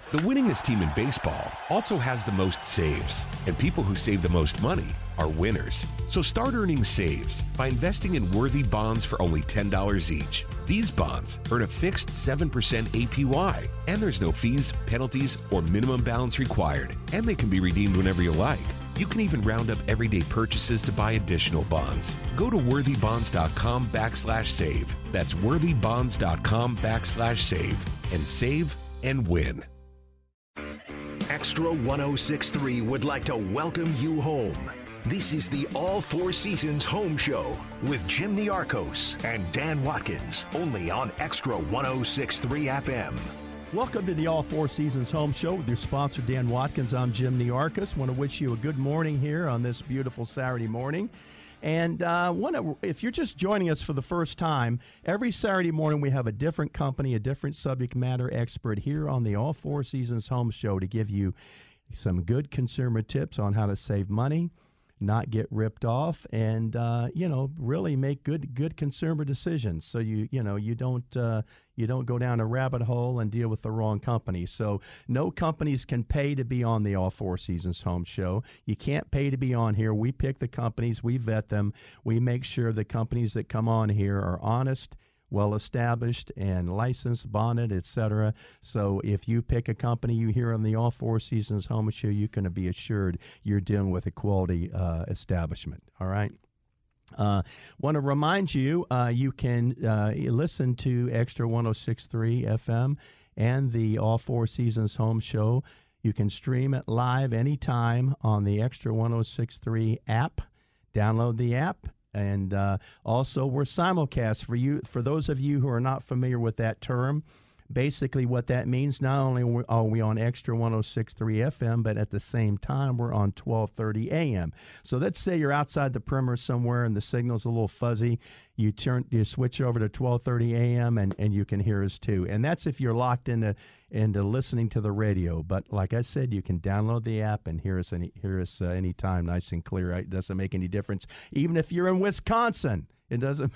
The winningest team in baseball also has the most saves, and people who save the most money are winners. So start earning saves by investing in worthy bonds for only $10 each. These bonds earn a fixed 7% APY, and there's no fees, penalties, or minimum balance required, and they can be redeemed whenever you like. You can even round up everyday purchases to buy additional bonds. Go to worthybonds.com/save. That's worthybonds.com/save and save and win. Extra 1063 would like to welcome you home. This is the All Four Seasons Home Show with Jim Niarchos and Dan Watkins, only on Extra 1063 FM. Welcome to the All Four Seasons Home Show with your sponsor, Dan Watkins. I'm Jim Niarchos. Want to wish you a good morning here on this beautiful Saturday morning. And if you're just joining us for the first time, every Saturday morning we have a different company, a different subject matter expert here on the All Four Seasons Home Show to give you some good consumer tips on how to save money, not get ripped off, and really make good consumer decisions. So you don't go down a rabbit hole and deal with the wrong company. So no companies can pay to be on the All Four Seasons Home Show. You can't pay to be on here. We pick the companies, we vet them, we make sure the companies that come on here are honest, well-established, and licensed, bonded, etc. So if you pick a company you hear on the All Four Seasons Home Show, you can be assured you're dealing with a quality establishment. All right? Want to remind you, you can listen to Extra 1063 FM and the All Four Seasons Home Show. You can stream it live anytime on the Extra 1063 app. Download the app. And also, we're simulcast for those of you who are not familiar with that term. Basically, what that means, not only are we on Extra 1063 FM, but at the same time, we're on 1230 AM. So let's say you're outside the perimeter somewhere and the signal's a little fuzzy. You switch over to 1230 AM and you can hear us too. And that's if you're locked into listening to the radio. But like I said, you can download the app and hear us anytime, nice and clear. It doesn't make any difference, even if you're in Wisconsin. It doesn't.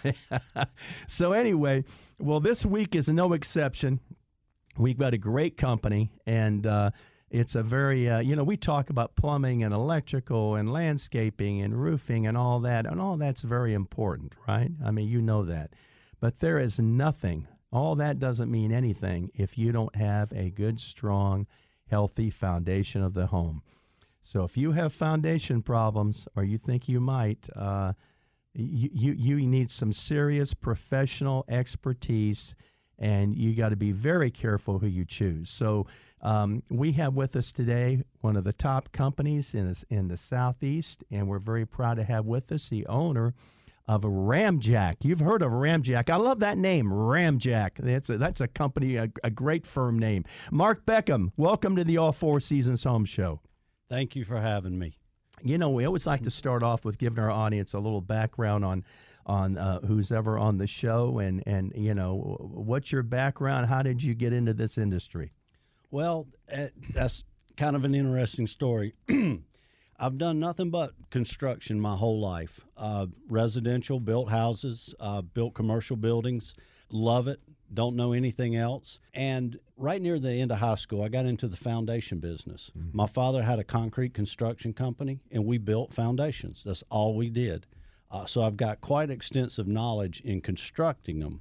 So anyway, well, this week is no exception. We've got a great company, and it's a very, we talk about plumbing and electrical and landscaping and roofing and all that, and all that's very important, right? I mean, you know that. But there is nothing, all that doesn't mean anything if you don't have a good, strong, healthy foundation of the home. So if you have foundation problems, or you think you might, you need some serious professional expertise, and you got to be very careful who you choose. So we have with us today one of the top companies in the Southeast, and we're very proud to have with us the owner of Ramjack. You've heard of Ramjack. I love that name, Ramjack. That's a company, a great firm name. Mark Beckham, welcome to the All Four Seasons Home Show. Thank you for having me. We always like to start off with giving our audience a little background on who's ever on the show, and what's your background? How did you get into this industry? Well, that's kind of an interesting story. I've done nothing but construction my whole life. Residential, built houses, built commercial buildings. Love it. Don't know anything else. And right near the end of high school, I got into the foundation business. Mm-hmm. My father had a concrete construction company, and we built foundations. That's all we did. So I've got quite extensive knowledge in constructing them.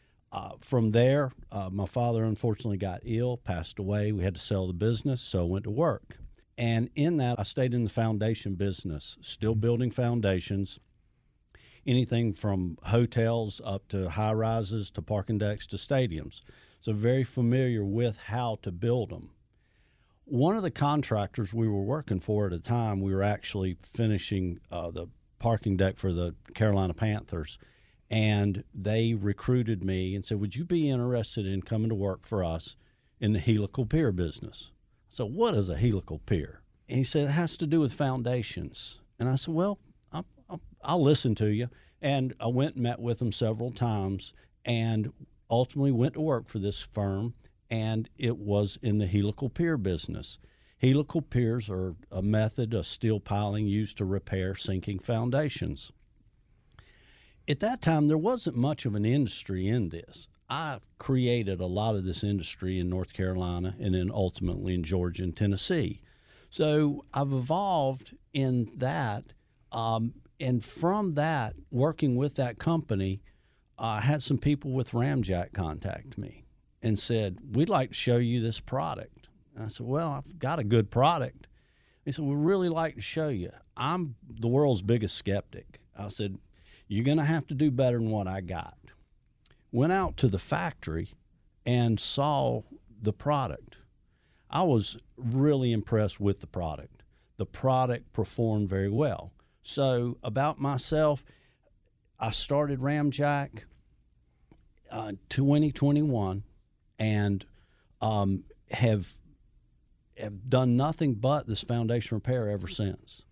From there, my father unfortunately got ill, passed away. We had to sell the business, so I went to work. And in that, I stayed in the foundation business, still building foundations. Anything from hotels up to high-rises to parking decks to stadiums. So very familiar with how to build them. One of the contractors we were working for at the time, we were actually finishing the parking deck for the Carolina Panthers, and they recruited me and said, would you be interested in coming to work for us in the helical pier business? So what is a helical pier? And he said, it has to do with foundations. And I said, well, I'll listen to you. And I went and met with them several times and ultimately went to work for this firm, and it was in the helical pier business. Helical piers are a method of steel piling used to repair sinking foundations. At that time, there wasn't much of an industry in this. I created a lot of this industry in North Carolina and then ultimately in Georgia and Tennessee. So I've evolved in that. And from that, working with that company, I had some people with Ramjack contact me and said, we'd like to show you this product. And I said, well, I've got a good product. They said, we'd really like to show you. I'm the world's biggest skeptic. I said, you're going to have to do better than what I got. Went out to the factory and saw the product. I was really impressed with the product. The product performed very well. So about myself, I started Ramjack 2021 and have done nothing but this foundation repair ever since.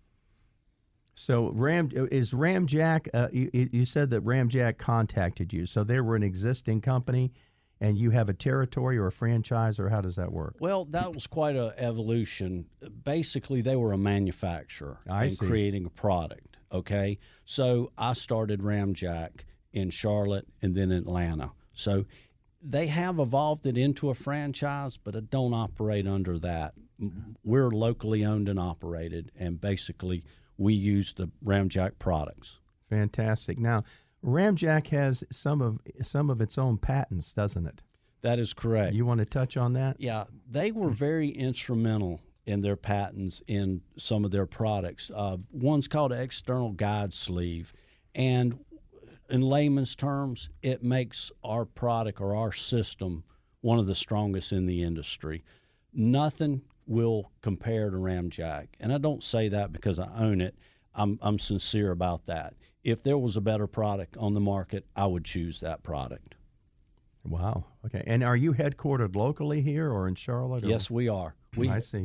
So Ramjack, you said that Ramjack contacted you. So they were an existing company and you have a territory or a franchise, or how does that work? Well, that was quite an evolution. Basically, they were a manufacturer creating a product, okay? So I started Ramjack in Charlotte and then Atlanta. So they have evolved it into a franchise, but it don't operate under that. We're locally owned and operated, and basically we use the Ramjack products. Fantastic. Now, Ramjack has some of its own patents, doesn't it? That is correct. You want to touch on that? Yeah, they were very instrumental in their patents in some of their products. One's called an external guide sleeve, and in layman's terms, it makes our product or our system one of the strongest in the industry. Nothing will compare to Ramjack, and I don't say that because I own it. I'm sincere about that. If there was a better product on the market, I would choose that product. Wow. Okay. And are you headquartered locally here or in Charlotte? Yes, we are. I see.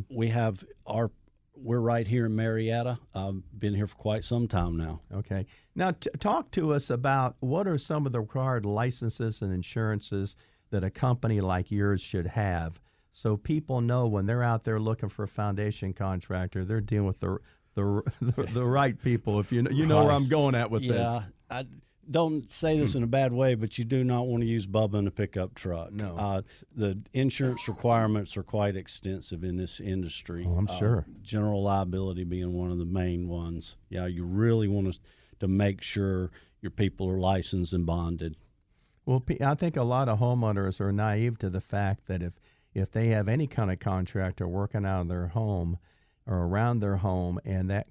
We're right here in Marietta. I've been here for quite some time now. Okay. Now, talk to us about what are some of the required licenses and insurances that a company like yours should have, so people know when they're out there looking for a foundation contractor, they're dealing with the right people. If you know where I'm going at with this. Yeah, I don't say this in a bad way, but you do not want to use Bubba in a pickup truck. No. The insurance requirements are quite extensive in this industry. Oh, I'm sure. General liability being one of the main ones. Yeah, you really want to make sure your people are licensed and bonded. Well, I think a lot of homeowners are naive to the fact that if they have any kind of contractor working out of their home or around their home, and that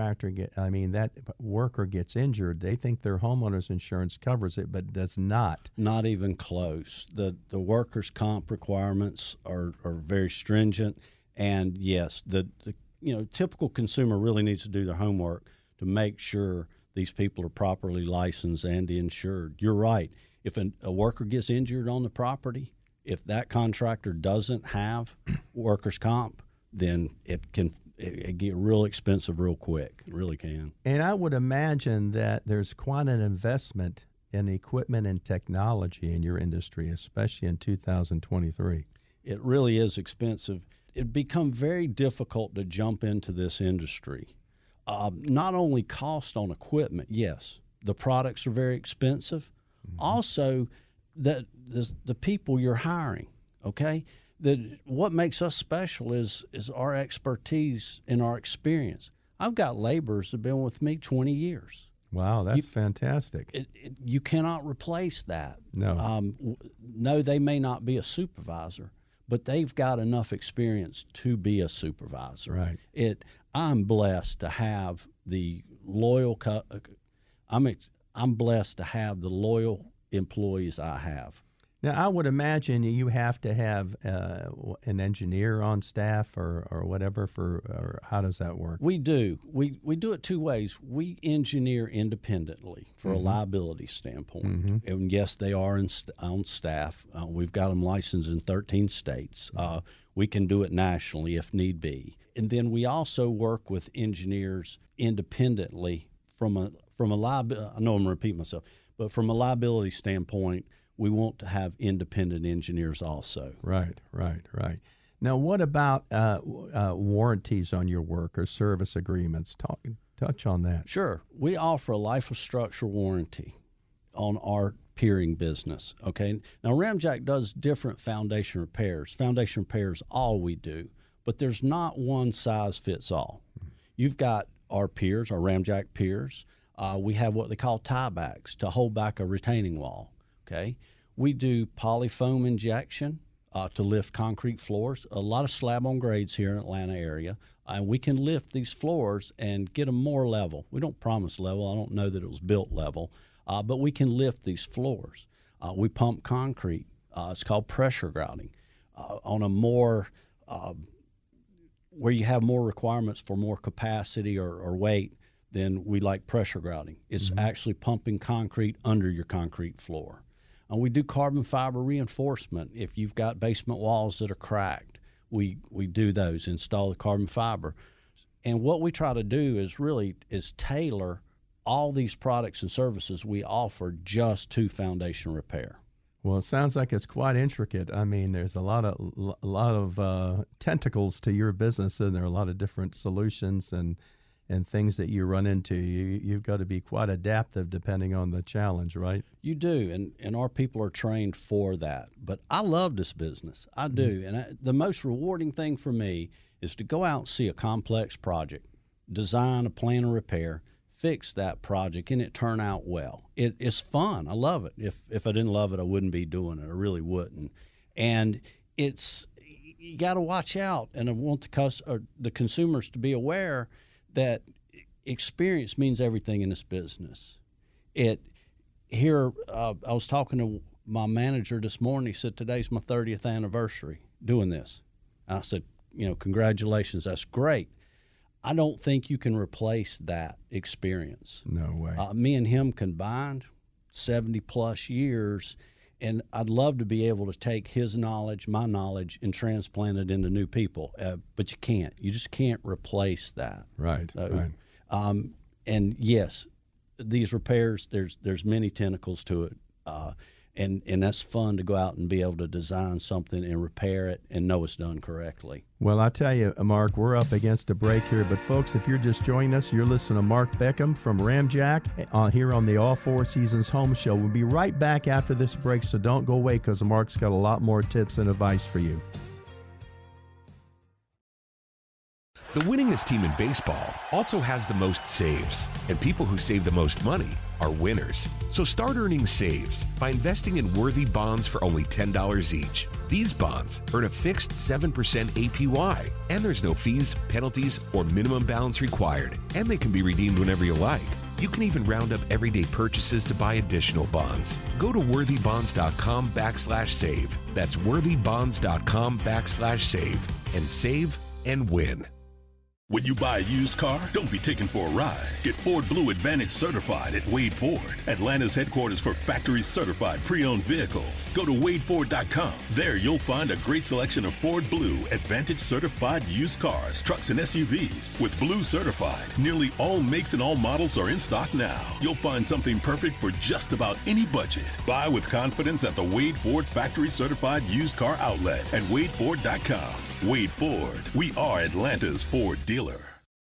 that worker gets injured, they think their homeowner's insurance covers it, but does not. Not even close. The workers' comp requirements are very stringent, and yes, the typical consumer really needs to do their homework to make sure these people are properly licensed and insured. You're right. If a worker gets injured on the property, if that contractor doesn't have workers' comp, then it get real expensive real quick. It really can. And I would imagine that there's quite an investment in equipment and technology in your industry, especially in 2023. It really is expensive. It become very difficult to jump into this industry. Not only cost on equipment, yes, the products are very expensive. Mm-hmm. Also, the people you're hiring, okay? What makes us special is our expertise and our experience. I've got laborers that have been with me 20 years. Wow, that's fantastic. You cannot replace that. No. No, they may not be a supervisor, but they've got enough experience to be a supervisor. Right. I'm blessed to have the loyal. I'm blessed to have the loyal employees I have. Now, I would imagine you have to have an engineer on staff or whatever or how does that work? We do. We do it two ways. We engineer independently for a liability standpoint. Mm-hmm. And yes, they are on staff. We've got them licensed in 13 states. We can do it nationally if need be. And then we also work with engineers independently from a liability. I know I'm going to repeat myself, but from a liability standpoint, we want to have independent engineers also. Right. Now, what about warranties on your work or service agreements? Touch on that. Sure. We offer a life of structure warranty. on our piering business. Okay, now Ramjack does different foundation repairs. Foundation repairs, all we do, but there's not one size fits all. You've got our piers, our Ramjack piers. We have what they call tiebacks to hold back a retaining wall. Okay, we do polyfoam injection to lift concrete floors. A lot of slab on grades here in Atlanta area, and we can lift these floors and get them more level. We don't promise level. I don't know that it was built level, but we can lift these floors. We pump concrete. It's called pressure grouting on a more where you have more requirements for more capacity or weight. Then we like pressure grouting. It's actually pumping concrete under your concrete floor. We do carbon fiber reinforcement. If you've got basement walls that are cracked, we do those, install the carbon fiber. And what we try to do is tailor all these products and services we offer just to foundation repair. Well, it sounds like it's quite intricate. I mean, there's a lot of tentacles to your business, and there are a lot of different solutions and things that you run into. You've got to be quite adaptive depending on the challenge, right? You do, and our people are trained for that. But I love this business. I do. And the most rewarding thing for me is to go out and see a complex project, design a plan of repair, fix that project, and it turn out well. It's fun. I love it. If I didn't love it, I wouldn't be doing it. I really wouldn't. And you got to watch out, and I want the consumers to be aware that experience means everything in this business. I was talking to my manager this morning. He said, today's my 30th anniversary doing this. And I said, congratulations, that's great. I don't think you can replace that experience. No way. Me and him combined, 70-plus years, and I'd love to be able to take his knowledge, my knowledge, and transplant it into new people. But you can't. You just can't replace that. Right, right. And yes, these repairs, there's many tentacles to it. And that's fun to go out and be able to design something and repair it and know it's done correctly. Well, I tell you, Mark, we're up against a break here. But, folks, if you're just joining us, you're listening to Mark Beckham from Ramjack here on the All Four Seasons Home Show. We'll be right back after this break, so don't go away because Mark's got a lot more tips and advice for you. The winningest team in baseball also has the most saves, and people who save the most money are winners. So start earning saves by investing in worthy bonds for only $10 each. These bonds earn a fixed 7% APY, and there's no fees, penalties, or minimum balance required, and they can be redeemed whenever you like. You can even round up everyday purchases to buy additional bonds. Go to worthybonds.com/save. That's worthybonds.com/save and save and win. When you buy a used car, don't be taken for a ride. Get Ford Blue Advantage certified at Wade Ford, Atlanta's headquarters for factory certified pre-owned vehicles. Go to WadeFord.com. There you'll find a great selection of Ford Blue Advantage certified used cars, trucks, and SUVs. With Blue certified, nearly all makes and all models are in stock now. You'll find something perfect for just about any budget. Buy with confidence at the Wade Ford factory certified used car outlet at WadeFord.com. Wade Ford. We are Atlanta's Ford dealer.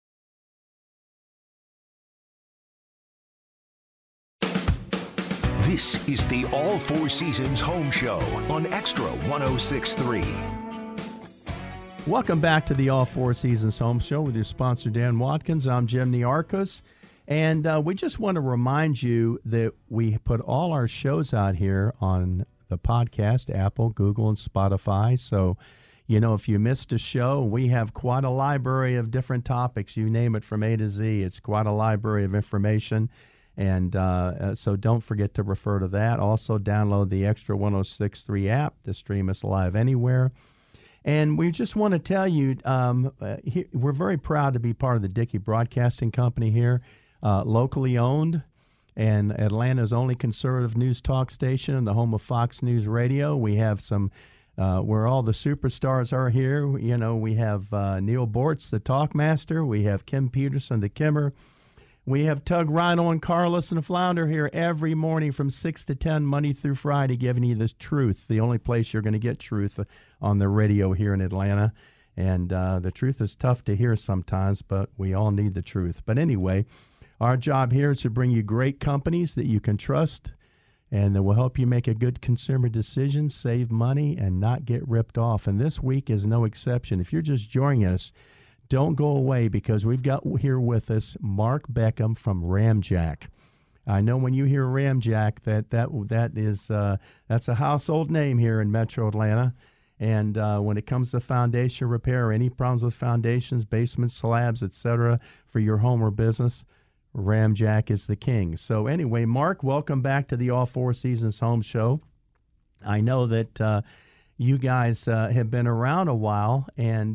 This is the All Four Seasons Home Show on Extra 106.3. Welcome back to the All Four Seasons Home Show with your sponsor, Dan Watkins. I'm Jim Niarchos, and we just want to remind you that we put all our shows out here on the podcast, Apple, Google, and Spotify. So, if you missed a show, we have quite a library of different topics. You name it from A to Z. It's quite a library of information. And so don't forget to refer to that. Also, download the Extra 106.3 app to stream us live anywhere. And we just want to tell you, we're very proud to be part of the Dickey Broadcasting Company here, locally owned, and Atlanta's only conservative news talk station and the home of Fox News Radio. We have some... where all the superstars are here. We have Neil Bortz, the Talkmaster. We have Kim Peterson, the Kimmer. We have Tug Rhino and Carlos and the Flounder here every morning from 6 to 10, Monday through Friday, giving you this truth, the only place you're going to get truth on the radio here in Atlanta. And the truth is tough to hear sometimes, but we all need the truth. But anyway, our job here is to bring you great companies that you can trust and that will help you make a good consumer decision, save money, and not get ripped off. And this week is no exception. If you're just joining us, don't go away, because we've got here with us Mark Beckham from Ramjack. I know when you hear Ramjack, that's a household name here in Metro Atlanta. And when it comes to foundation repair, any problems with foundations, basements, slabs, etc., for your home or business, Ramjack is the king. So anyway, Mark, welcome back to the All Four Seasons Home Show. I know that you guys have been around a while, and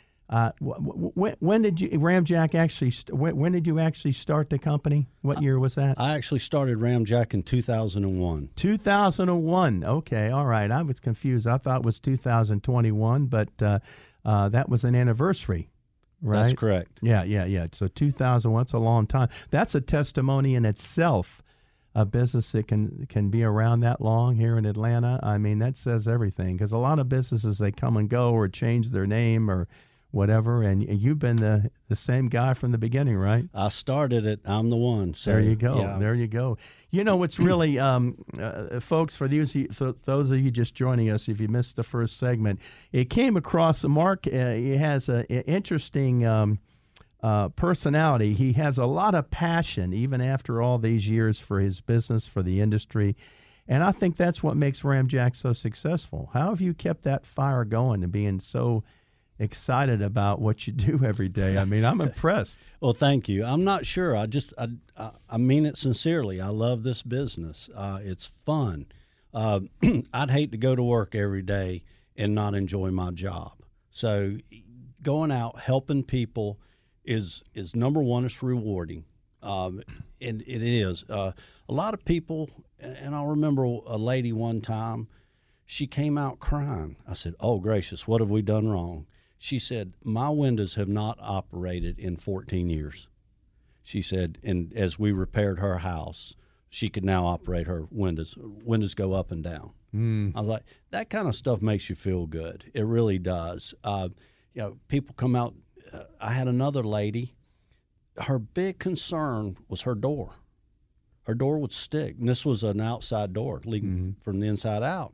when did you Ramjack actually? When did you actually start the company? What year was that? I actually started Ramjack in 2001. 2001. Okay, all right. I was confused. I thought it was 2021, but that was an anniversary. Right? That's correct. Yeah. So 2001, that's a long time. That's a testimony in itself, a business that can be around that long here in Atlanta. I mean, that says everything, because a lot of businesses, they come and go or change their name or whatever, and you've been the same guy from the beginning, right? I started it. I'm the one. So, there you go. Yeah. There you go. You know, it's really, folks, for those of you just joining us, if you missed the first segment, it came across Mark. He has an interesting personality. He has a lot of passion, even after all these years, for his business, for the industry. And I think that's what makes Ramjack so successful. How have you kept that fire going and being so excited about what you do every day? I mean, I'm impressed. Well, thank you. I'm not sure. I mean it sincerely. I love this business. It's fun. I'd hate to go to work every day and not enjoy my job. So going out, helping people is number one. It's rewarding. And it is. A lot of people, and I remember a lady one time, she came out crying. I said, "Oh, gracious, what have we done wrong?" She said, "My windows have not operated in 14 years." She said, and as we repaired her house, she could now operate her windows. Windows go up and down. I was like, that kind of stuff makes you feel good. It really does. People come out. I had another lady. Her big concern was her door. Her door would stick. And this was an outside door leading from the inside out.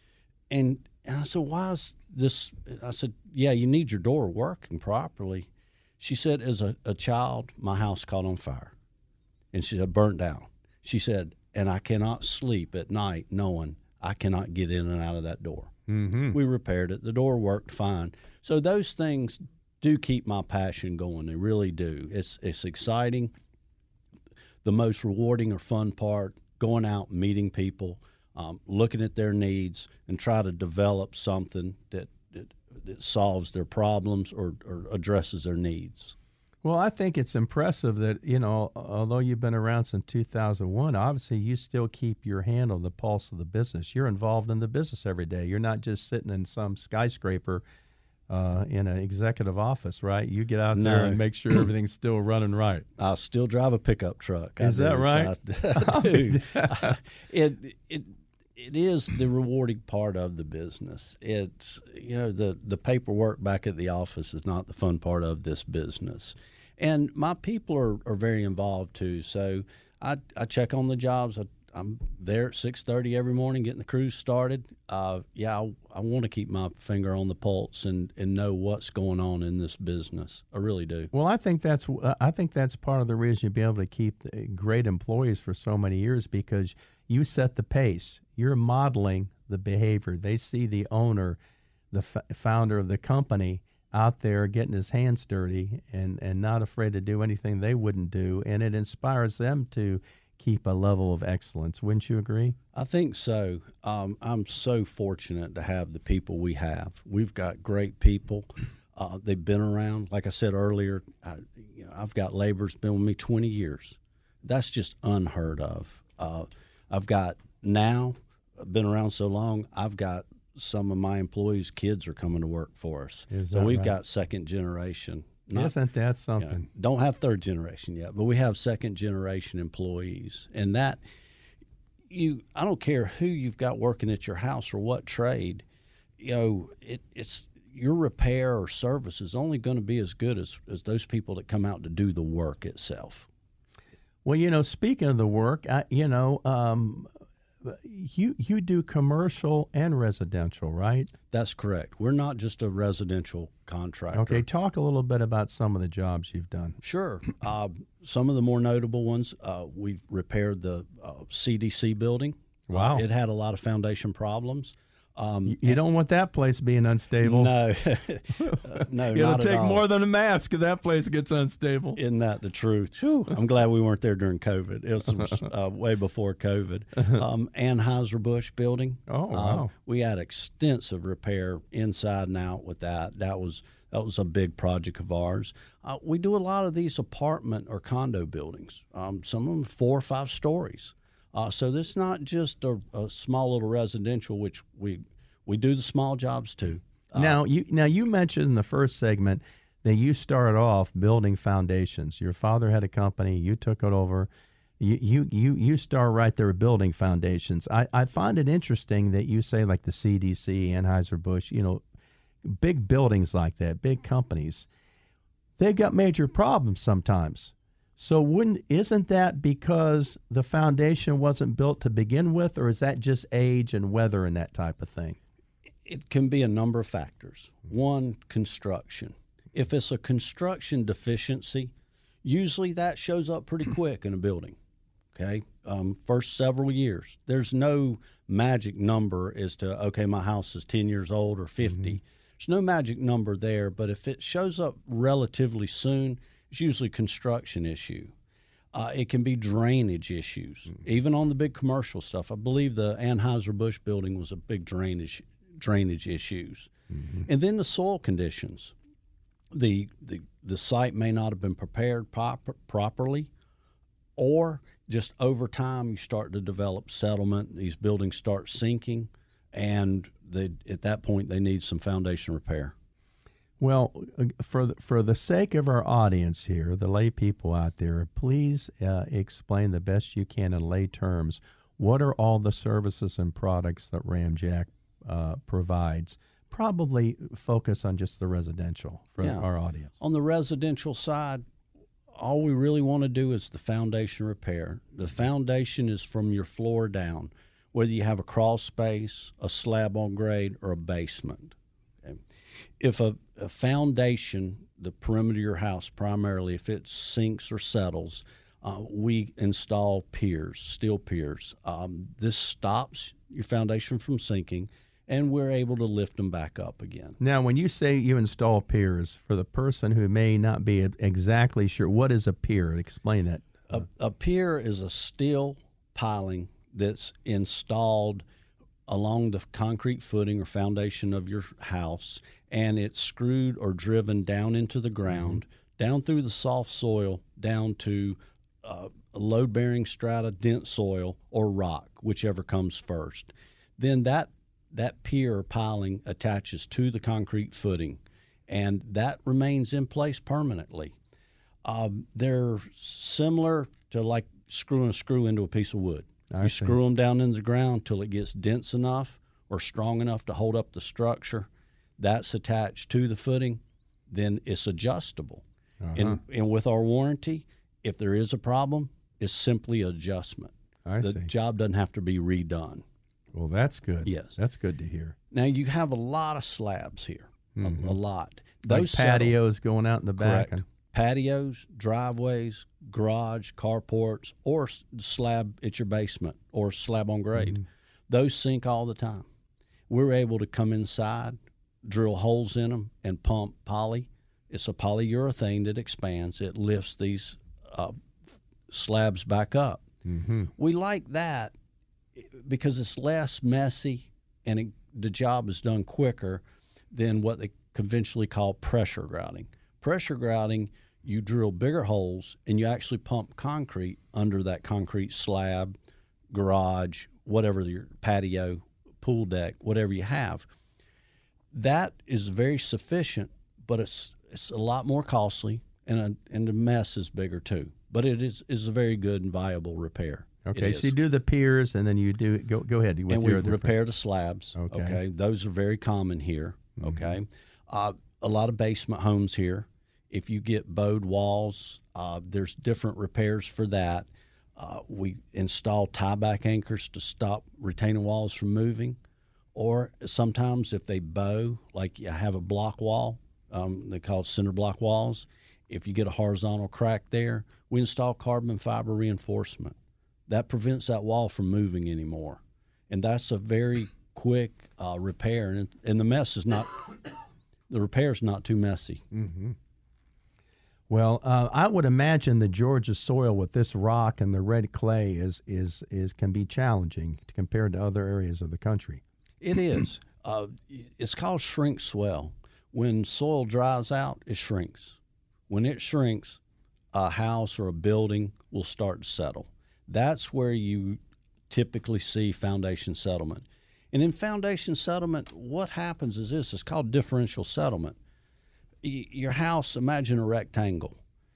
And I said, "Why is this?" I said, "Yeah, you need your door working properly." She said, "As a child, my house caught on fire." And she said, "Burnt down." She said, "And I cannot sleep at night knowing I cannot get in and out of that door." We repaired it. The door worked fine. So those things do keep my passion going. They really do. It's exciting. The most rewarding or fun part, going out, meeting people, looking at their needs, and try to develop something that solves their problems or addresses their needs. Well, I think it's impressive that, although you've been around since 2001, obviously you still keep your hand on the pulse of the business. You're involved in the business every day. You're not just sitting in some skyscraper in an executive office, right? You get out there and make sure everything's still running right. I still drive a pickup truck. Is that right? I do. It is the rewarding part of the business. It's, the paperwork back at the office is not the fun part of this business. And my people are very involved too. So I check on the jobs. I'm there at 6:30 every morning getting the crews started. I want to keep my finger on the pulse and know what's going on in this business. I really do. Well, I think that's part of the reason you'll be able to keep great employees for so many years, because you set the pace. You're modeling the behavior. They see the owner, the founder of the company, out there getting his hands dirty and not afraid to do anything they wouldn't do, and it inspires them to keep a level of excellence. Wouldn't you agree? I think so. I'm so fortunate to have the people we have. We've got great people. They've been around. Like I said earlier, I've got laborers been with me 20 years. That's just unheard of. I've got now, been around so long, I've got some of my employees' kids are coming to work for us. So we've got second generation. Isn't that something? Don't have third generation yet, but we have second generation employees. And that, I don't care who you've got working at your house or what trade, it's your repair or service is only going to be as good as those people that come out to do the work itself. Well, speaking of the work, you do commercial and residential, right? That's correct. We're not just a residential contractor. Okay, talk a little bit about some of the jobs you've done. Sure. Some of the more notable ones, we've repaired the CDC building. Wow. It had a lot of foundation problems. You don't want that place being unstable. No, no, It'll not take at all. more than a mask if that place gets unstable. Isn't that the truth? Whew, I'm glad we weren't there during COVID. It was way before COVID. Anheuser-Busch building. Oh, wow. We had extensive repair inside and out with that. That was a big project of ours. We do a lot of these apartment or condo buildings. Some of them 4 or 5 stories. So this is not just a small little residential, which we do the small jobs too. Now you mentioned in the first segment that you started off building foundations. Your father had a company, you took it over. You start right there building foundations. I find it interesting that you say like the CDC, Anheuser-Busch, big buildings like that, big companies, they've got major problems sometimes. So isn't that because the foundation wasn't built to begin with, or is that just age and weather and that type of thing? It can be a number of factors. One, construction. If it's a construction deficiency, usually that shows up pretty quick in a building, okay? First several years. There's no magic number as to, okay, my house is 10 years old or 50. Mm-hmm. There's no magic number there, but if it shows up relatively soon, it's usually a construction issue. It can be drainage issues, even on the big commercial stuff. I believe the Anheuser-Busch building was a big drainage issues. Mm-hmm. And then the soil conditions. The site may not have been prepared properly, or just over time you start to develop settlement. These buildings start sinking, and at that point they need some foundation repair. Well, for the sake of our audience here, the lay people out there, please explain the best you can in lay terms. What are all the services and products that Ramjack provides? Probably focus on just the residential for our audience. On the residential side, all we really want to do is the foundation repair. The foundation is from your floor down, whether you have a crawl space, a slab on grade, or a basement. Okay. If a foundation, the perimeter of your house primarily, if it sinks or settles, we install piers, steel piers. This stops your foundation from sinking, and we're able to lift them back up again. Now, when you say you install piers, for the person who may not be exactly sure, what is a pier? Explain that. A pier is a steel piling that's installed along the concrete footing or foundation of your house, and it's screwed or driven down into the ground, down through the soft soil, down to load-bearing strata, dense soil, or rock, whichever comes first. Then that pier or piling attaches to the concrete footing, and that remains in place permanently. They're similar to like screwing a screw into a piece of wood. You screw them down into the ground till it gets dense enough or strong enough to hold up the structure. That's attached to the footing. Then it's adjustable. And with our warranty, if there is a problem, it's simply adjustment. The job doesn't have to be redone. Well, that's good. Yes. That's good to hear. Now, you have a lot of slabs here, a lot. Those like patios going out in the back. Correct. Patios, driveways, garage, carports, or slab at your basement or slab on grade. Those sink all the time. We're able to come inside, drill holes in them, and pump poly. It's a polyurethane that expands. It lifts these slabs back up. We like that because it's less messy and the job is done quicker than what they conventionally call pressure grouting. Pressure grouting, you drill bigger holes and you actually pump concrete under that concrete slab, garage, whatever your patio, pool deck, whatever you have. That is very sufficient, but it's a lot more costly, and the mess is bigger too. But it is a very good and viable repair. Okay, so you do the piers, and then you do go ahead. And we repair the slabs. Okay, those are very common here. Okay, a lot of basement homes here. If you get bowed walls, there's different repairs for that. We install tie-back anchors to stop retaining walls from moving. Or sometimes if they bow, like you have a block wall, they call it cinder block walls. If you get a horizontal crack there, we install carbon fiber reinforcement. That prevents that wall from moving anymore. And that's a very quick repair. And the mess is not, the repair is not too messy. Mm-hmm. Well, I would imagine the Georgia soil with this rock and the red clay is can be challenging compared to other areas of the country. It is. It's called shrink swell. When soil dries out, it shrinks. When it shrinks, a house or a building will start to settle. That's where you typically see foundation settlement. And in foundation settlement, what happens is this. It's called differential settlement. Your house, imagine a rectangle.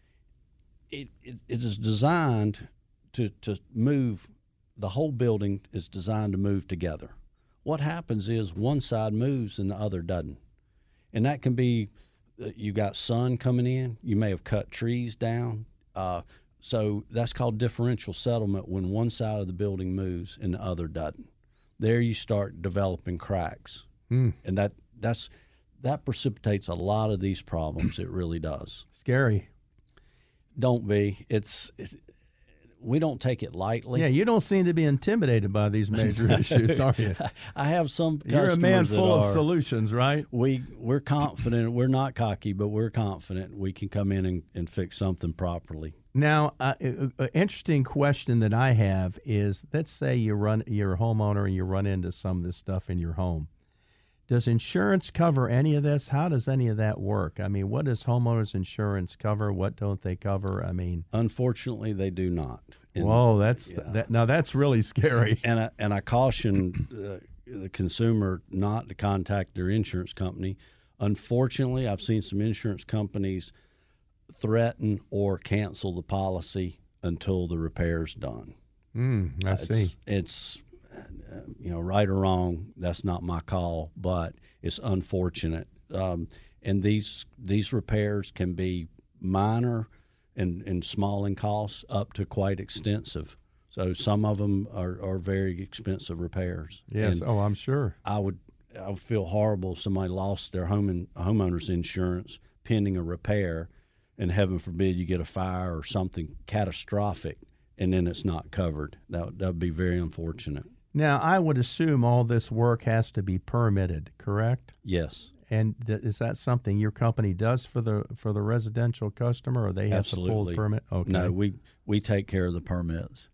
It is designed to move. The whole building is designed to move together. What happens is one side moves and the other doesn't. And that can be, you got sun coming in, you may have cut trees down. So that's called differential settlement when one side of the building moves and the other doesn't. There you start developing cracks. And that precipitates a lot of these problems. It really does. Scary. Don't be. We don't take it lightly. Yeah, you don't seem to be intimidated by these major issues, are you? I have some customers. You're a man full of solutions, right? We're confident. We're not cocky, but we're confident we can come in and fix something properly. Now, an interesting question that I have is, let's say you're a homeowner and you run into some of this stuff in your home. Does insurance cover any of this? How does any of that work? I mean, what does homeowners insurance cover? What don't they cover? I mean, unfortunately, they do not. Whoa, now that's really scary. And I caution the consumer not to contact their insurance company. Unfortunately, I've seen some insurance companies threaten or cancel the policy until the repair's done. I see. It's right or wrong, that's not my call, but it's unfortunate. And these repairs can be minor and small in cost up to quite extensive. So some of them are very expensive repairs. Yes. And I'm sure. I would feel horrible if somebody lost their homeowner's insurance pending a repair, and heaven forbid you get a fire or something catastrophic, and then it's not covered. That would be very unfortunate. Now, I would assume all this work has to be permitted, correct? Yes. And is that something your company does for the residential customer, or they have to pull the permit? Okay. No, we take care of the permits.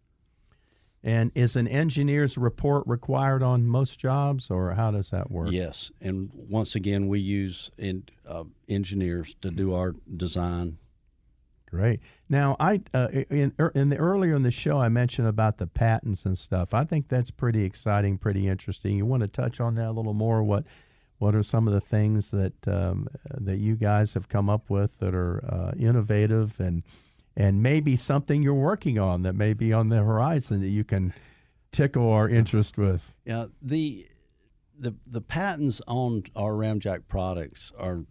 And is an engineer's report required on most jobs, or how does that work? Yes, and once again, we use engineers to do our design. Great. Now, earlier in the show, I mentioned about the patents and stuff. I think that's pretty exciting, pretty interesting. You want to touch on that a little more? What are some of the things that that you guys have come up with that are innovative and maybe something you're working on that may be on the horizon that you can tickle our interest with? Yeah, the patents on our Ramjack products are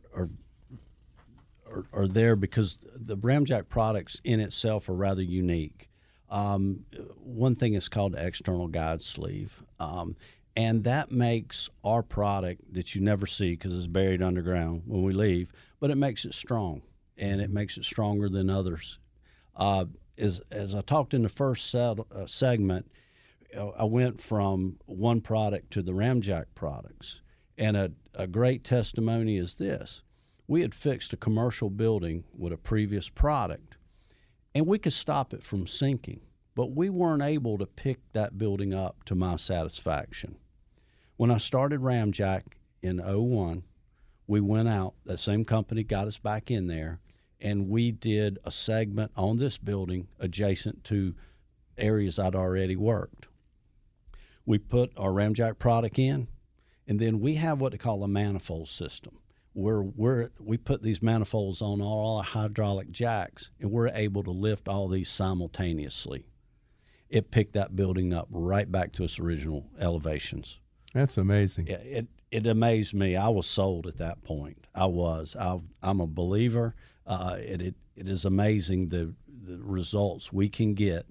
there because the Ramjack products in itself are rather unique. One thing is called the external guide sleeve, and that makes our product that you never see because it's buried underground when we leave, but it makes it strong, and it makes it stronger than others. As I talked in the first segment, I went from one product to the Ramjack products, and a great testimony is this. We had fixed a commercial building with a previous product, and we could stop it from sinking, but we weren't able to pick that building up to my satisfaction. When I started Ramjack in 2001, we went out, that same company got us back in there, and we did a segment on this building adjacent to areas I'd already worked. We put our Ramjack product in, and then we have what they call a manifold system. We put these manifolds on all our hydraulic jacks, and we're able to lift all these simultaneously. It picked that building up right back to its original elevations. That's amazing. It amazed me. I was sold at that point. I'm a believer. It is amazing the results we can get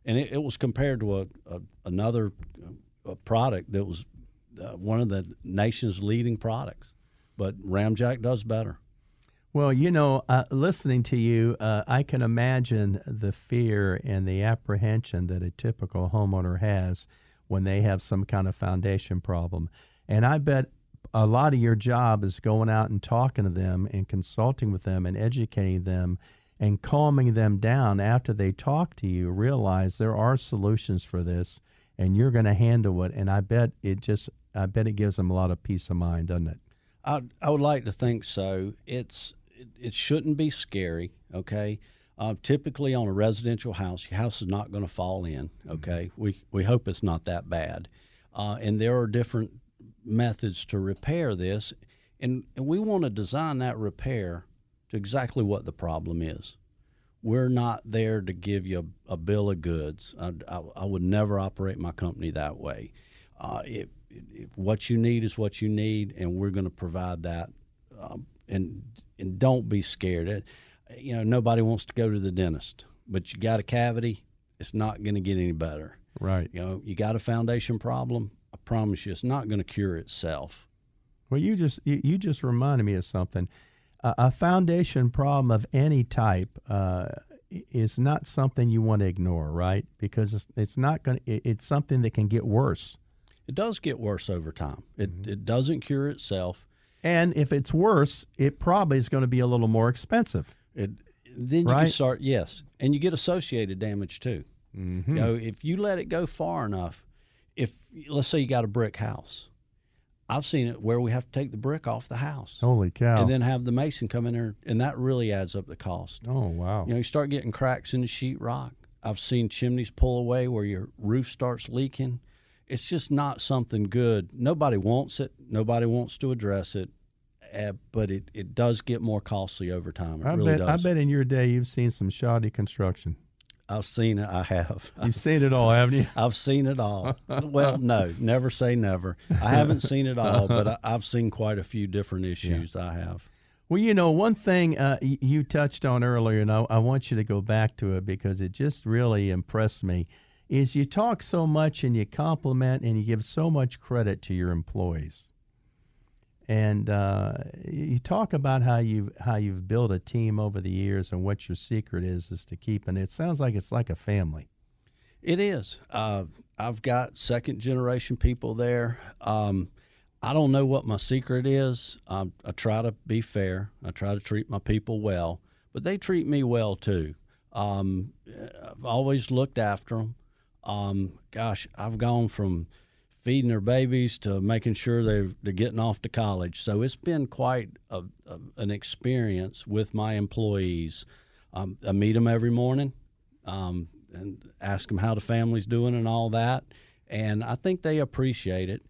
And it was compared to another product that was one of the nation's leading products. But Ramjack does better. Well, listening to you, I can imagine the fear and the apprehension that a typical homeowner has when they have some kind of foundation problem. And I bet a lot of your job is going out and talking to them and consulting with them and educating them and calming them down after they talk to you, realize there are solutions for this and you're going to handle it. And I bet it gives them a lot of peace of mind, doesn't it? I would like to think so. It shouldn't be scary, okay? Typically on a residential house, your house is not going to fall in, okay? We hope it's not that bad. And there are different methods to repair this, and we want to design that repair to exactly what the problem is. We're not there to give you a bill of goods. I would never operate my company that way. If what you need is what you need, and we're going to provide that. And don't be scared. Nobody wants to go to the dentist, but you got a cavity, it's not going to get any better. Right. You got a foundation problem, I promise you it's not going to cure itself. Well, you just reminded me of something. A foundation problem of any type is not something you want to ignore, right? Because it's something that can get worse. It does get worse over time. It doesn't cure itself. And if it's worse, it probably is going to be a little more expensive. Then you can start, yes. And you get associated damage too. Mm-hmm. If you let it go far enough, let's say you got a brick house. I've seen it where we have to take the brick off the house. Holy cow. And then have the mason come in there, and that really adds up the cost. Oh, wow. You start getting cracks in the sheetrock. I've seen chimneys pull away where your roof starts leaking. It's just not something good. Nobody wants it. Nobody wants to address it. But it does get more costly over time. It really does. I bet in your day you've seen some shoddy construction. I've seen it. I have. You've seen it all, haven't you? I've seen it all. Well, no, never say never. I haven't seen it all, but I've seen quite a few different issues. Yeah. I have. Well, one thing you touched on earlier, and I want you to go back to it because it just really impressed me, is you talk so much and you compliment and you give so much credit to your employees. And you talk about how you've built a team over the years and what your secret is to keep. And it sounds like it's like a family. It is. I've got second generation people there. I don't know what my secret is. I try to be fair. I try to treat my people well, but they treat me well too. I've always looked after them. I've gone from feeding their babies to making sure they're getting off to college. So it's been quite an experience with my employees. I meet them every morning and ask them how the family's doing and all that. And I think they appreciate it.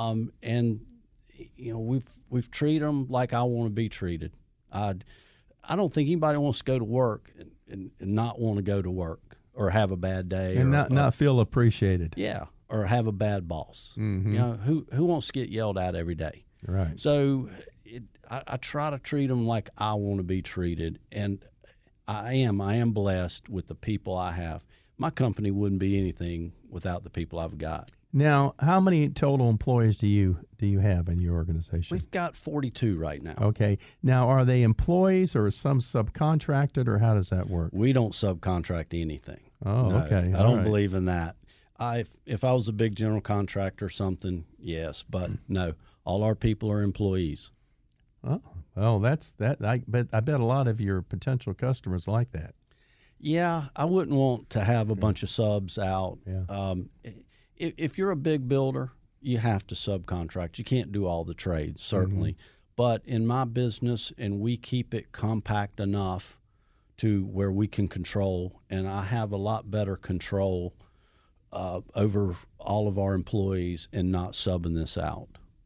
We've treated them like I want to be treated. I don't think anybody wants to go to work and not want to go to work or have a bad day. And not feel appreciated. Yeah. Or have a bad boss. Mm-hmm. Who wants to get yelled at every day? Right. So I try to treat them like I want to be treated, and I am blessed with the people I have. My company wouldn't be anything without the people I've got. Now, how many total employees do you have in your organization? We've got 42 right now. Okay. Now, are they employees or some subcontracted, or how does that work? We don't subcontract anything. Oh, no, okay. I don't believe in that. If I was a big general contractor or something, yes, but no, all our people are employees. Oh, well, that's that. I bet a lot of your potential customers like that. Yeah, I wouldn't want to have a bunch of subs out. Yeah. If you're a big builder, you have to subcontract. You can't do all the trades, certainly. Mm-hmm. But in my business, and we keep it compact enough to where we can control, and I have a lot better control over all of our employees and not subbing this out.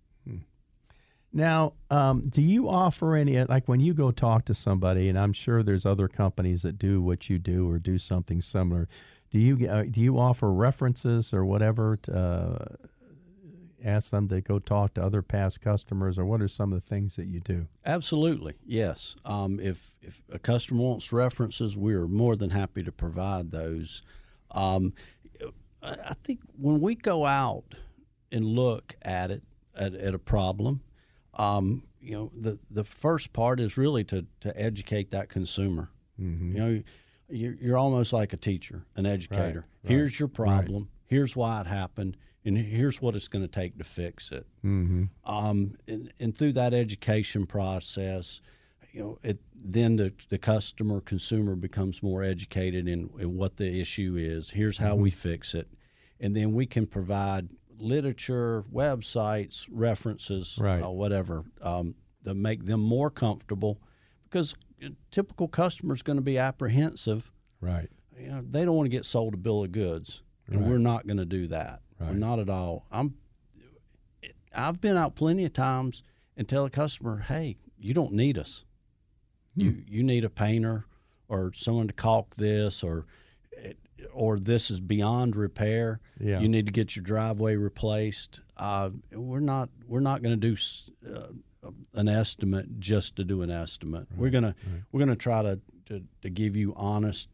Now, do you offer any, like when you go talk to somebody, and I'm sure there's other companies that do what you do or do something similar, do you offer references or whatever to ask them to go talk to other past customers, or what are some of the things that you do? Absolutely, yes. If a customer wants references, we're more than happy to provide those. I think when we go out and look at it, at a problem, the first part is really to educate that consumer. Mm-hmm. You're almost like a teacher, an educator. Right. Here's your problem. Right. Here's why it happened, and here's what it's going to take to fix it. Mm-hmm. And through that education process, then the consumer becomes more educated in what the issue is. Here's how we fix it, and then we can provide literature, websites, references, whatever, to make them more comfortable, because a typical customer is going to be apprehensive. Right. They don't want to get sold a bill of goods, and we're not going to do that. Right. We're not at all. I've been out plenty of times and tell a customer, hey, you don't need us. You need a painter or someone to caulk this, or this is beyond repair. Yeah. You need to get your driveway replaced. We're not going to do an estimate just to do an estimate. Right. We're gonna try to give you honest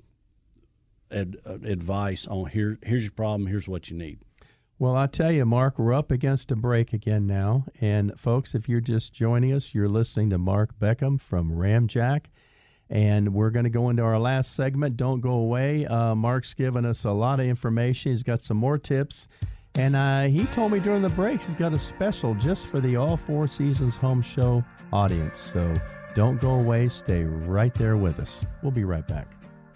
advice on here's your problem, here's what you need. Well, I tell you, Mark, we're up against a break again now. And, folks, if you're just joining us, you're listening to Mark Beckham from Ramjack. And we're going to go into our last segment. Don't go away. Mark's given us a lot of information. He's got some more tips. And he told me during the break he's got a special just for the All Four Seasons Home Show audience. So don't go away. Stay right there with us. We'll be right back.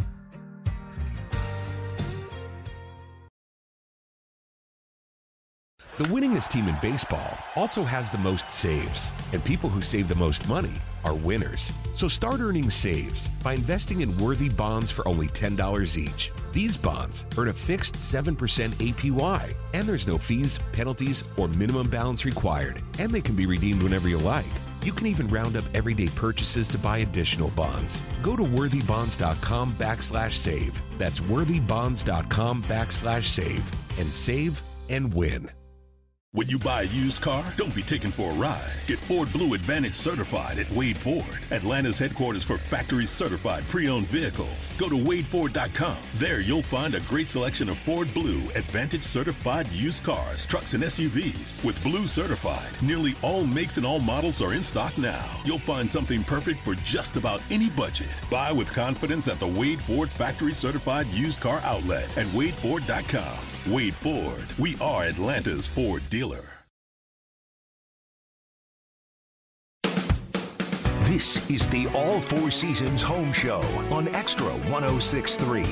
The winningest team in baseball also has the most saves, and people who save the most money are winners. So start earning saves by investing in worthy bonds for only $10 each. These bonds earn a fixed 7% APY, and there's no fees, penalties, or minimum balance required, and they can be redeemed whenever you like. You can even round up everyday purchases to buy additional bonds. Go to worthybonds.com/save. That's worthybonds.com/save, and save and win. When you buy a used car, don't be taken for a ride. Get Ford Blue Advantage certified at Wade Ford, Atlanta's headquarters for factory certified pre-owned vehicles. Go to wadeford.com. There you'll find a great selection of Ford Blue Advantage certified used cars, trucks, and SUVs. With Blue certified, nearly all makes and all models are in stock now. You'll find something perfect for just about any budget. Buy with confidence at the Wade Ford factory certified used car outlet at wadeford.com. Wade Ford, we are Atlanta's Ford dealer. This is the All Four Seasons Home Show on Extra 106.3.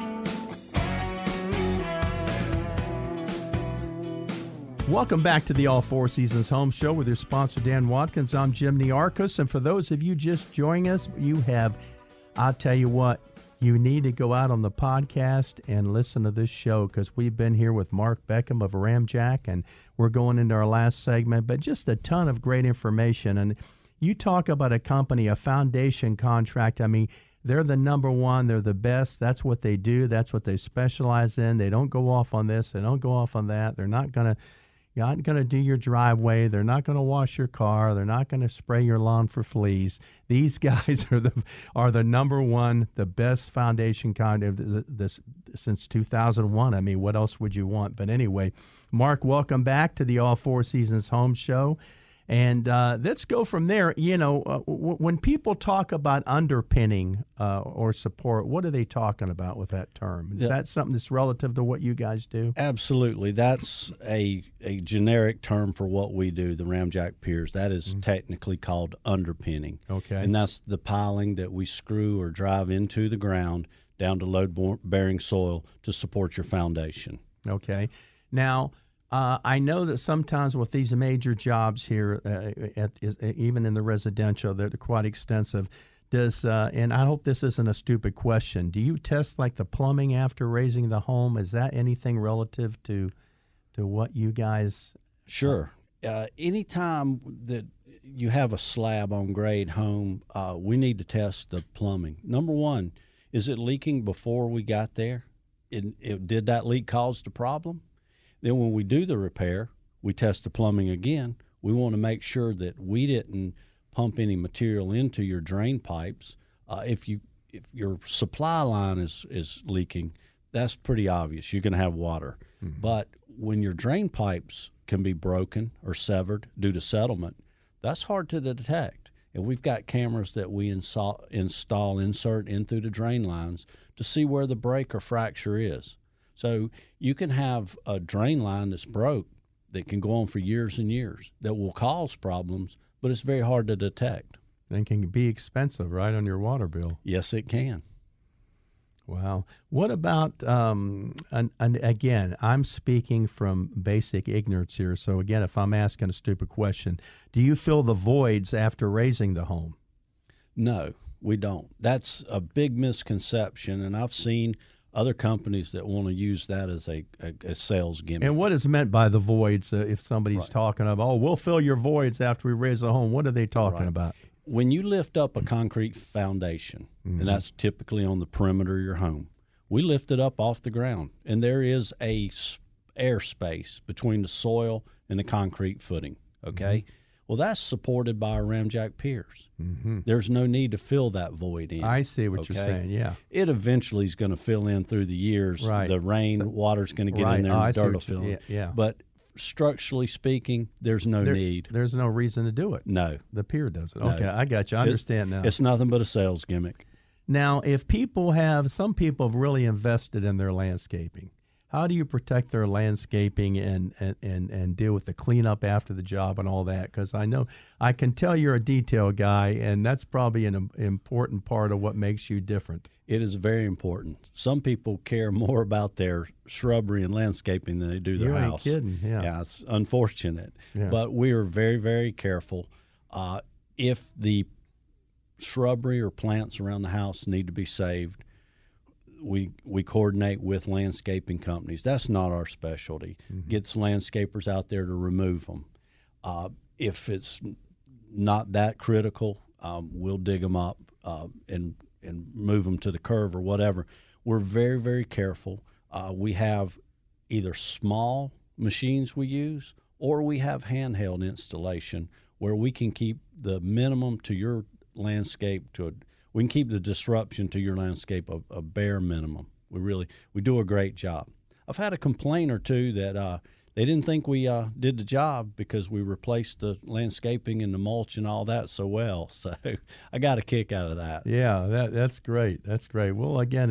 Welcome back to the All Four Seasons Home Show with your sponsor, Dan Watkins. I'm Jim Niarchos, and for those of you just joining us, I'll tell you what, you need to go out on the podcast and listen to this show, because we've been here with Mark Beckham of Ramjack, and we're going into our last segment, but just a ton of great information. And you talk about a company, a foundation contract. I mean, they're the number one. They're the best. That's what they do. That's what they specialize in. They don't go off on this. They don't go off on that. They're not going to do your driveway. They're not going to wash your car. They're not going to spray your lawn for fleas. These guys are the number one, the best foundation this since 2001. I mean, what else would you want? But anyway, Mark, welcome back to the All Four Seasons Home Show. And let's go from there. When people talk about underpinning or support, what are they talking about with that term? Is that something that's relative to what you guys do? Absolutely. That's a generic term for what we do, the Ramjack Piers. That is technically called underpinning. Okay. And that's the piling that we screw or drive into the ground down to load-bearing soil to support your foundation. Okay. Now, I know that sometimes with these major jobs here, even in the residential, they're quite extensive. And I hope this isn't a stupid question, do you test like the plumbing after raising the home? Is that anything relative to what you guys? Sure. Anytime that you have a slab on grade home, we need to test the plumbing. Number one, is it leaking before we got there? Did that leak cause the problem? Then when we do the repair, we test the plumbing again. We want to make sure that we didn't pump any material into your drain pipes. If your supply line is leaking, that's pretty obvious. You're going to have water. But when your drain pipes can be broken or severed due to settlement, that's hard to detect. And we've got cameras that we insert in through the drain lines to see where the break or fracture is. So you can have a drain line that's broke that can go on for years and years that will cause problems, but it's very hard to detect. And can be expensive, right, on your water bill. Yes, it can. Wow. What about, and again, I'm speaking from basic ignorance here. So, again, if I'm asking a stupid question, do you fill the voids after raising the home? No, we don't. That's a big misconception, and I've seen other companies that want to use that as a sales gimmick. And what is meant by the voids if somebody's talking about, oh, we'll fill your voids after we raise the home? What are they talking about? When you lift up a concrete foundation, and that's typically on the perimeter of your home, we lift it up off the ground, and there is a airspace between the soil and the concrete footing, okay? Well, that's supported by our ramjack piers. There's no need to fill that void in. I see what you're saying, yeah. It eventually is going to fill in through the years. Right. The rain, water's going to get in there, and the dirt will fill in. Yeah. But structurally speaking, there's no need. There's no reason to do it. No. The pier does it. No. Okay, I got you. I understand now. It's nothing but a sales gimmick. Now, if some people have really invested in their landscaping, how do you protect their landscaping and deal with the cleanup after the job and all that? Because I can tell you're a detail guy, and that's probably an important part of what makes you different. It is very important. Some people care more about their shrubbery and landscaping than they do their house. You ain't kidding, yeah. Yeah, it's unfortunate. Yeah. But we are very, very careful. If the shrubbery or plants around the house need to be saved, we coordinate with landscaping companies. That's not our specialty. Gets landscapers out there to remove them. If it's not that critical, we'll dig them up and move them to the curve or whatever. We're very, very careful. We have either small machines we use, or we have handheld installation where we can keep the minimum to your landscape we can keep the disruption to your landscape a bare minimum. We do a great job. I've had a complaint or two that they didn't think we did the job because we replaced the landscaping and the mulch and all that so well. So I got a kick out of that. Yeah, that's great. That's great. Well, again,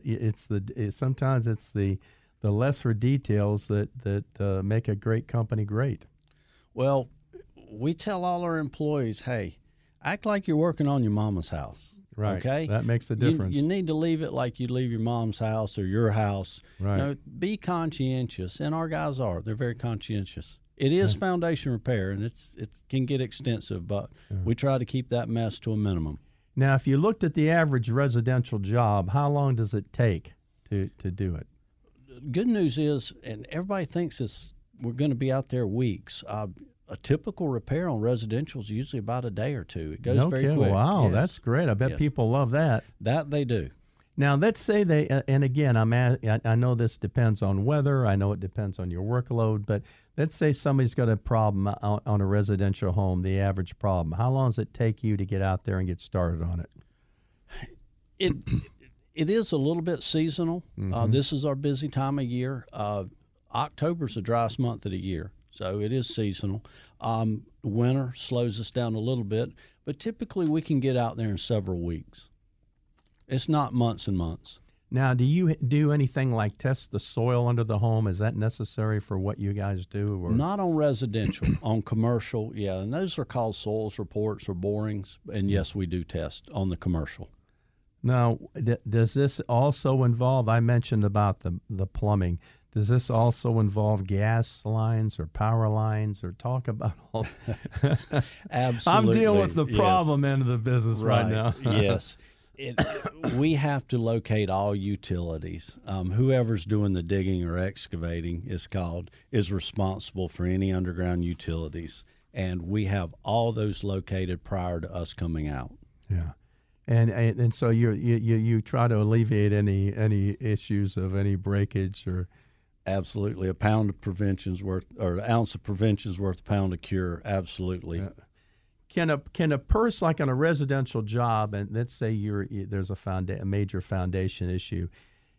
sometimes it's the lesser details that make a great company great. Well, we tell all our employees, hey, act like you're working on your mama's house. Right. Okay. That makes the difference. You need to leave it like you leave your mom's house or your house. Right. Be conscientious, and our guys are. They're very conscientious. It is foundation repair, and it can get extensive, but we try to keep that mess to a minimum. Now, if you looked at the average residential job, how long does it take to do it? Good news is, and everybody thinks we're going to be out there weeks. A typical repair on residential is usually about a day or two. It goes very quick. Wow, yes. That's great. I bet people love that. That they do. Now, let's say and again, I know this depends on weather. I know it depends on your workload, but let's say somebody's got a problem on a residential home, the average problem. How long does it take you to get out there and get started on it? It is a little bit seasonal. This is our busy time of year. October's the driest month of the year. So it is seasonal. Winter slows us down a little bit, but typically we can get out there in several weeks. It's not months and months. Now, do you do anything like test the soil under the home? Is that necessary for what you guys do? Or? Not on residential. On commercial, yeah, and those are called soils reports or borings, and yes, we do test on the commercial. Now, does this also involve, I mentioned about the plumbing, does this also involve gas lines or power lines, or talk about all that? Absolutely. I'm dealing with the problem end of the business right now. Yes. We have to locate all utilities. Whoever's doing the digging or excavating is responsible for any underground utilities, and we have all those located prior to us coming out. Yeah. And so you try to alleviate any issues of any breakage or. Absolutely, a pound of prevention's worth, or an ounce of prevention's worth a pound of cure. Absolutely. Can a person, like on a residential job, and let's say there's a major foundation issue,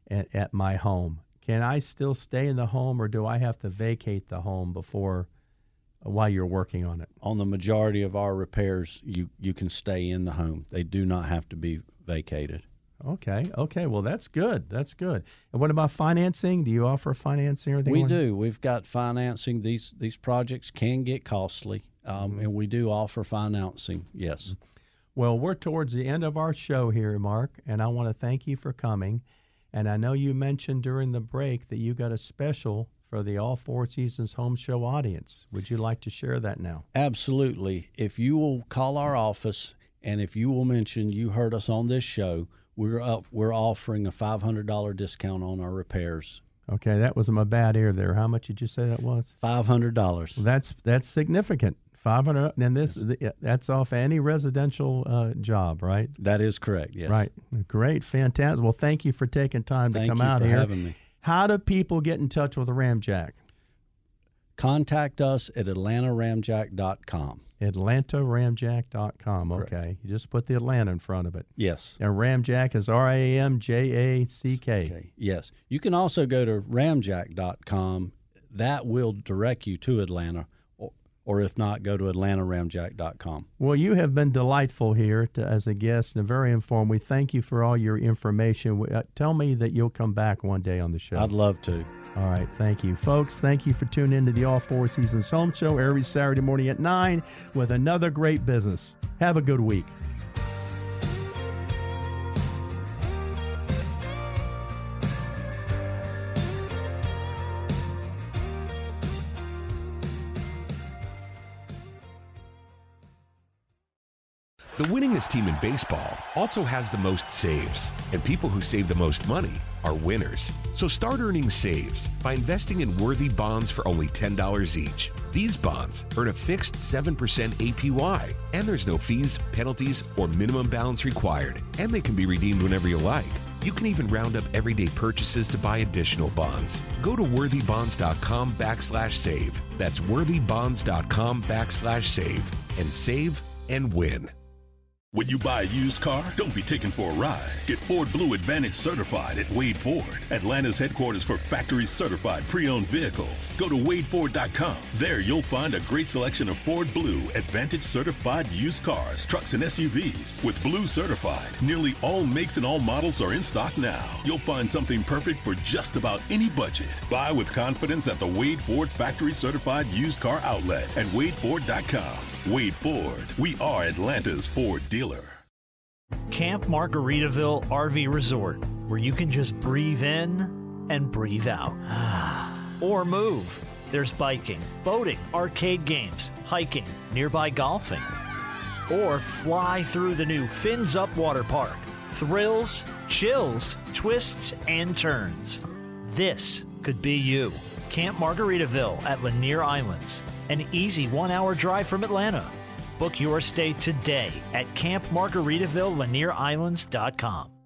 at my home. Can I still stay in the home, or do I have to vacate the home while you're working on it? On the majority of our repairs, you can stay in the home. They do not have to be vacated. Okay. Well, that's good. And what about financing? Do you offer financing or anything? We do. We've got financing. These projects can get costly, and we do offer financing, yes. Well, we're towards the end of our show here, Mark, and I want to thank you for coming. And I know you mentioned during the break that you got a special for the All Four Seasons Home Show audience. Would you like to share that now? Absolutely. If you will call our office and if you will mention you heard us on this show, we're offering a $500 discount on our repairs. Okay, that was my bad ear there. How much did you say that was? $500. Well, that's significant. $500, and that's off any residential job, right? That is correct. Yes. Right. Great, fantastic. Well, thank you for taking time to come out here. Thank you for having me. How do people get in touch with Ramjack? Contact us at AtlantaRamjack.com. AtlantaRamjack.com. Okay. Correct. You just put the Atlanta in front of it. Yes. And Ramjack is Ramjack. Okay. Yes. You can also go to Ramjack.com. That will direct you to Atlanta. Or if not, go to AtlantaRamjack.com. Well, you have been delightful here as a guest and very informed. We thank you for all your information. Tell me that you'll come back one day on the show. I'd love to. All right. Thank you. Folks, thank you for tuning in to the All Four Seasons Home Show every Saturday morning at 9 with another great business. Have a good week. The winningest team in baseball also has the most saves, and people who save the most money are winners. So start earning saves by investing in worthy bonds for only $10 each. These bonds earn a fixed 7% APY, and there's no fees, penalties, or minimum balance required, and they can be redeemed whenever you like. You can even round up everyday purchases to buy additional bonds. Go to worthybonds.com/save. That's worthybonds.com/save and save and win. When you buy a used car, don't be taken for a ride. Get Ford Blue Advantage certified at Wade Ford, Atlanta's headquarters for factory certified pre-owned vehicles. Go to wadeford.com. There you'll find a great selection of Ford Blue Advantage certified used cars, trucks, and SUVs. With Blue certified, nearly all makes and all models are in stock now. You'll find something perfect for just about any budget. Buy with confidence at the Wade Ford factory certified used car outlet at wadeford.com. Wade Ford, we are Atlanta's Ford dealer. Camp Margaritaville RV Resort, where you can just breathe in and breathe out. Or move. There's biking, boating, arcade games, hiking, nearby golfing. Or fly through the new Fins Up Water Park. Thrills, chills, twists, and turns. This could be you. Camp Margaritaville at Lanier Islands. An easy 1-hour drive from Atlanta. Book your stay today at campmargaritavillelanierIslands.com.